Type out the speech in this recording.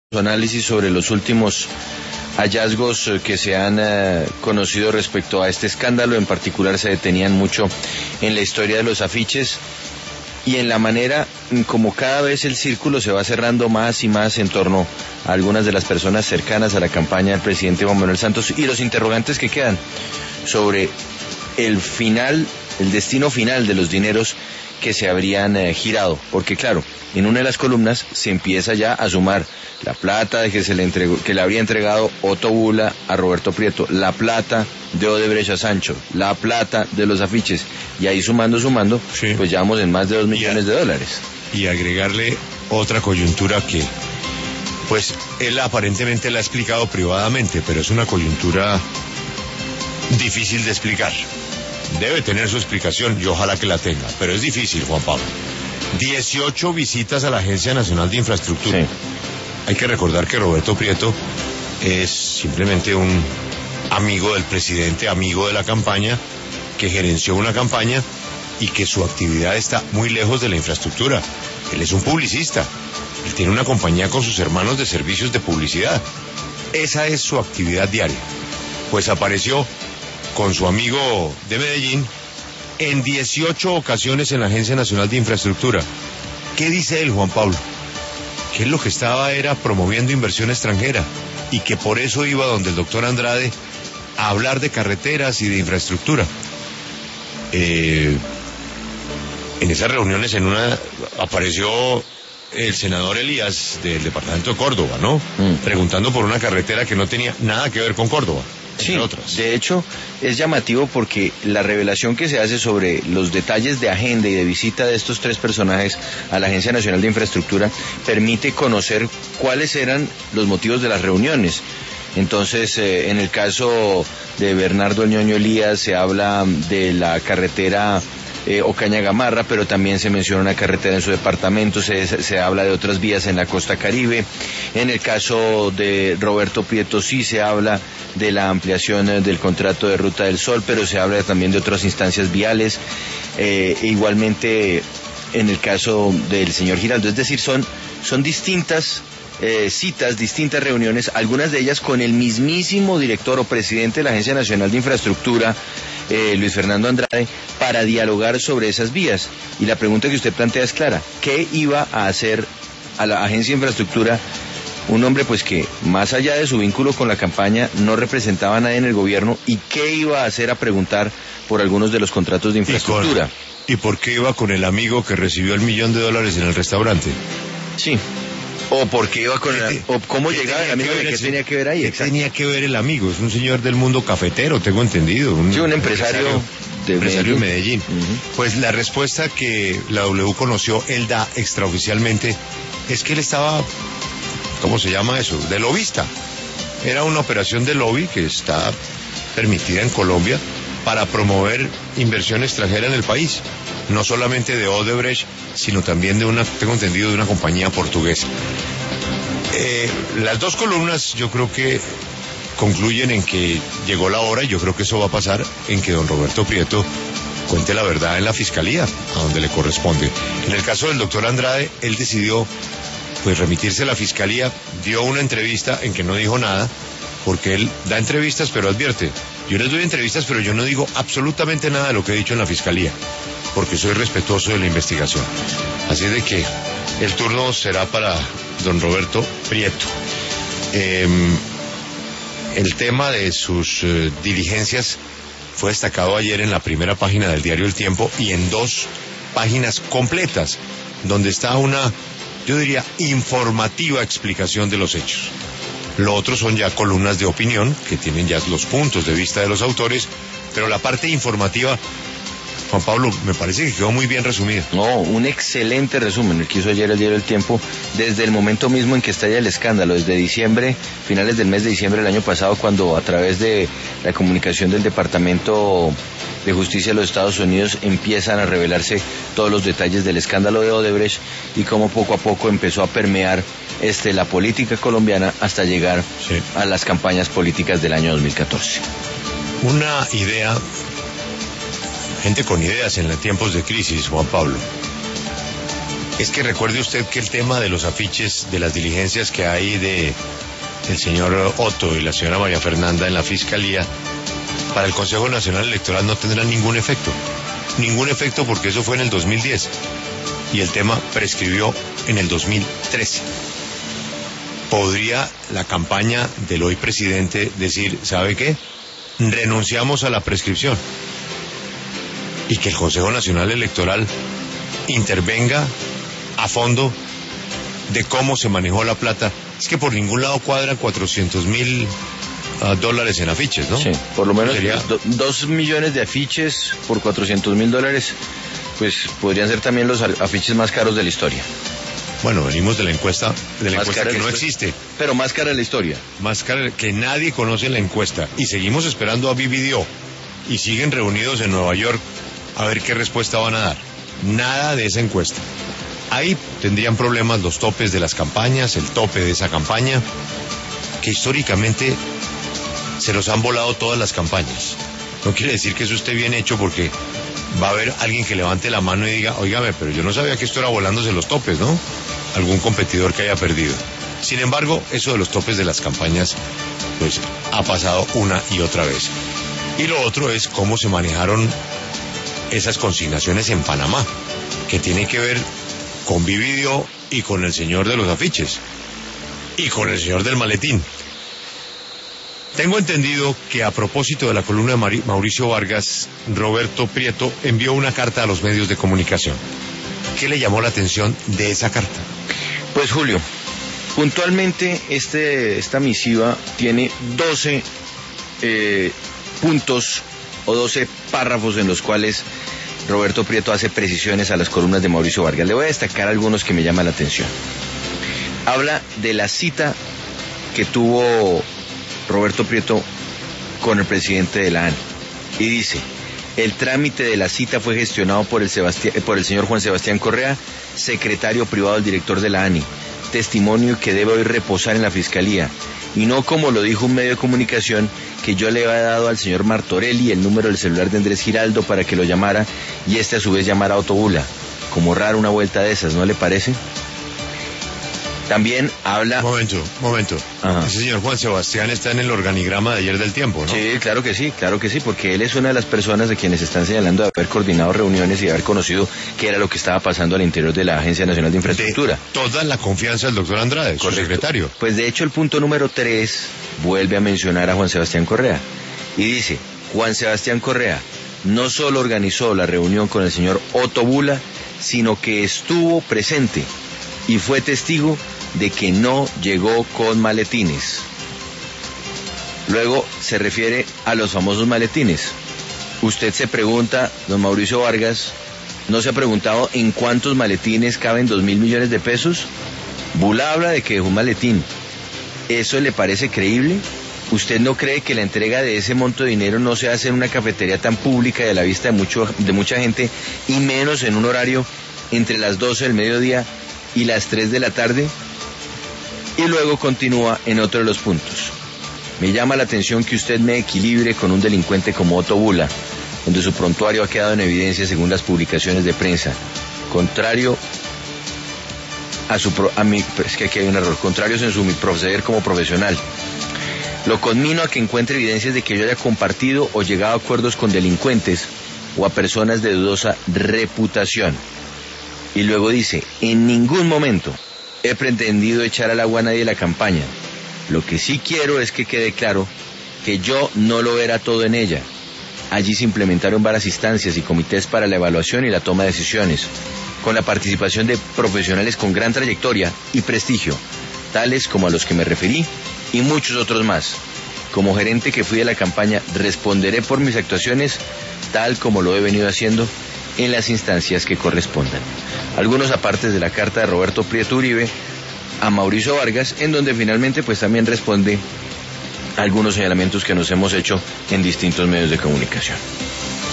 Análisis sobre los últimos hallazgos que se han conocido respecto a este escándalo. En particular se detenían mucho en la historia de los afiches y en la manera como cada vez el círculo se va cerrando más y más en torno a algunas de las personas cercanas a la campaña del presidente Juan Manuel Santos, y los interrogantes que quedan sobre el final, el destino final de los dineros que se habrían girado, porque claro, en una de las columnas se empieza ya a sumar la plata de que se le entregó, que le habría entregado Otto Bula a Roberto Prieto, la plata de Odebrecht a Sancho, la plata de los afiches, y ahí sumando, sí, pues ya vamos en más de 2 millones de dólares. Y agregarle otra coyuntura que, pues, él aparentemente la ha explicado privadamente, pero es una coyuntura difícil de explicar. Debe tener su explicación y ojalá que la tenga, pero es difícil, Juan Pablo. 18 visitas a la Agencia Nacional de Infraestructura. Sí. Hay que recordar que Roberto Prieto es simplemente un amigo del presidente, amigo de la campaña, que gerenció una campaña y que su actividad está muy lejos de la infraestructura. Él es un publicista, él tiene una compañía con sus hermanos de servicios de publicidad. Esa es su actividad diaria. Pues apareció con su amigo de Medellín en 18 ocasiones en la Agencia Nacional de Infraestructura. ¿Qué dice él, Juan Pablo? Que él lo que estaba era promoviendo inversión extranjera y que por eso iba donde el doctor Andrade a hablar de carreteras y de infraestructura. En esas reuniones, en una apareció el senador Elías del departamento de Córdoba, ¿no? Preguntando por una carretera que no tenía nada que ver con Córdoba. Sí, de hecho es llamativo porque la revelación que se hace sobre los detalles de agenda y de visita de estos tres personajes a la Agencia Nacional de Infraestructura permite conocer cuáles eran los motivos de las reuniones. Entonces, en el caso de Bernardo El Ñoño Elías se habla de la carretera Ocaña Gamarra, pero también se menciona una carretera en su departamento, se habla de otras vías en la costa Caribe. En el caso de Roberto Prieto sí se habla de la ampliación del contrato de Ruta del Sol, pero se habla también de otras instancias viales. Igualmente en el caso del señor Giraldo, es decir, son distintas citas, distintas reuniones, algunas de ellas con el mismísimo director o presidente de la Agencia Nacional de Infraestructura, Luis Fernando Andrade, para dialogar sobre esas vías. Y la pregunta que usted plantea es clara: ¿qué iba a hacer a la Agencia de Infraestructura un hombre pues que, más allá de su vínculo con la campaña, no representaba a nadie en el gobierno? ¿Y qué iba a hacer a preguntar por algunos de los contratos de infraestructura? ¿Y por qué iba con el amigo que recibió $1 millón en el restaurante? Sí. O porque iba con o cómo llegaba el amigo, ¿qué tenía que ver ahí? ¿Qué tenía que ver el amigo? Es un señor del mundo cafetero, tengo entendido. Un empresario de Medellín. Pues la respuesta que la W conoció, él da extraoficialmente, es que él estaba, ¿cómo se llama eso? De lobista. Era una operación de lobby que está permitida en Colombia para promover inversión extranjera en el país. No solamente de Odebrecht, sino también de tengo entendido, de una compañía portuguesa. Las dos columnas yo creo que concluyen en que llegó la hora, y yo creo que eso va a pasar, en que don Roberto Prieto cuente la verdad en la fiscalía, a donde le corresponde. En el caso del doctor Andrade, él decidió pues remitirse a la fiscalía, dio una entrevista en que no dijo nada, porque él da entrevistas pero advierte: yo les doy entrevistas pero yo no digo absolutamente nada de lo que he dicho en la fiscalía, porque soy respetuoso de la investigación. Así de que el turno será para don Roberto Prieto. El tema de sus diligencias fue destacado ayer en la primera página del diario El Tiempo y en 2 páginas completas, donde está una, yo diría, informativa explicación de los hechos. Lo otro son ya columnas de opinión, que tienen ya los puntos de vista de los autores, pero la parte informativa, Juan Pablo, me parece que quedó muy bien resumida. No, un excelente resumen el que hizo ayer el diario El Tiempo, desde el momento mismo en que estalla el escándalo, desde diciembre, finales del mes de diciembre del año pasado, cuando a través de la comunicación del Departamento de Justicia de los Estados Unidos empiezan a revelarse todos los detalles del escándalo de Odebrecht, y cómo poco a poco empezó a permear la política colombiana hasta llegar a las campañas políticas del año 2014. Una idea, gente con ideas en los tiempos de crisis, Juan Pablo. Es que recuerde usted que el tema de los afiches, de las diligencias que hay de el señor Otto y la señora María Fernanda en la Fiscalía, para el Consejo Nacional Electoral no tendrá ningún efecto. Ningún efecto porque eso fue en el 2010 y el tema prescribió en el 2013. ¿Podría la campaña del hoy presidente decir, ¿sabe qué? Renunciamos a la prescripción y que el Consejo Nacional Electoral intervenga a fondo de cómo se manejó la plata? Es que por ningún lado cuadran $400,000 en afiches, ¿no? Sí, por lo menos sería 2 millones de afiches por $400,000, pues podrían ser también los afiches más caros de la historia. Bueno, venimos de la encuesta que no existe. Pero más cara de la historia. Más cara, que nadie conoce la encuesta. Y seguimos esperando a BBDO. Y siguen reunidos en Nueva York a ver qué respuesta van a dar. Nada de esa encuesta. Ahí tendrían problemas los topes de las campañas, el tope de esa campaña, que históricamente se los han volado todas las campañas. No quiere decir que eso esté bien hecho porque va a haber alguien que levante la mano y diga, óigame, pero yo no sabía que esto era volándose los topes, ¿no? Algún competidor que haya perdido. Sin embargo, eso de los topes de las campañas, pues ha pasado una y otra vez. Y lo otro es cómo se manejaron esas consignaciones en Panamá, que tiene que ver con BBDO y con el señor de los afiches y con el señor del maletín. Tengo entendido que a propósito de la columna de Mauricio Vargas, Roberto Prieto envió una carta a los medios de comunicación. ¿Qué le llamó la atención de esa carta? Pues Julio, puntualmente esta misiva tiene 12 puntos o 12 párrafos en los cuales Roberto Prieto hace precisiones a las columnas de Mauricio Vargas. Le voy a destacar algunos que me llaman la atención. Habla de la cita que tuvo Roberto Prieto con el presidente de la ANI y dice: el trámite de la cita fue gestionado por el señor Juan Sebastián Correa, secretario privado del director de la ANI, testimonio que debe hoy reposar en la Fiscalía, y no como lo dijo un medio de comunicación, que yo le había dado al señor Martorelli el número del celular de Andrés Giraldo para que lo llamara y este a su vez llamara a Otto Bula. Como raro una vuelta de esas, ¿no le parece? También habla... Momento. Ajá. Ese señor Juan Sebastián está en el organigrama de ayer del tiempo, ¿no? Sí, claro que sí, porque él es una de las personas de quienes están señalando de haber coordinado reuniones y de haber conocido qué era lo que estaba pasando al interior de la Agencia Nacional de Infraestructura. De toda la confianza del doctor Andrade, su secretario. Pues de hecho el punto número 3 vuelve a mencionar a Juan Sebastián Correa y dice: Juan Sebastián Correa no solo organizó la reunión con el señor Otto Bula, sino que estuvo presente y fue testigo de que no llegó con maletines. Luego se refiere a los famosos maletines. Usted se pregunta, don Mauricio Vargas, ¿no se ha preguntado en cuántos maletines caben 2.000 millones de pesos? Bula habla de que dejó un maletín. ¿Eso le parece creíble? ¿Usted no cree que la entrega de ese monto de dinero no se hace en una cafetería tan pública y a la vista de mucha gente, y menos en un horario entre las 12 del mediodía y las 3 de la tarde? Y luego continúa en otro de los puntos. Me llama la atención que usted me equilibre con un delincuente como Otto Bula, donde su prontuario ha quedado en evidencia según las publicaciones de prensa. Contrario es que aquí hay un error. Contrarios en su proceder como profesional. Lo conmino a que encuentre evidencias de que yo haya compartido o llegado a acuerdos con delincuentes o a personas de dudosa reputación. Y luego dice: en ningún momento he pretendido echar al agua a nadie la campaña. Lo que sí quiero es que quede claro que yo no lo era todo en ella. Allí se implementaron varias instancias y comités para la evaluación y la toma de decisiones, con la participación de profesionales con gran trayectoria y prestigio, tales como a los que me referí y muchos otros más. Como gerente que fui de la campaña, responderé por mis actuaciones tal como lo he venido haciendo en las instancias que correspondan. Algunos apartes de la carta de Roberto Prieto Uribe a Mauricio Vargas, en donde finalmente pues también responde a algunos señalamientos que nos hemos hecho en distintos medios de comunicación.